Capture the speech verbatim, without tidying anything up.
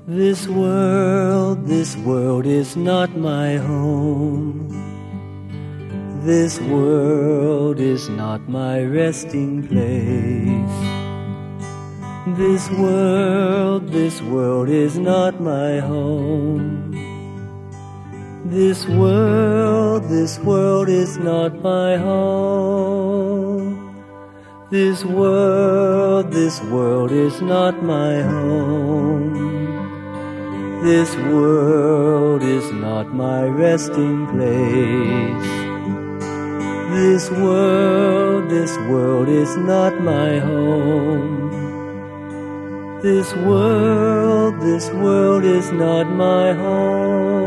This world, this world is not my home. This world is not my resting place. This world, this world is not my home. This world, this world is not my home. This world, this world is not my home. This world is not my resting place. This world, this world is not my home. This world, this world is not my home.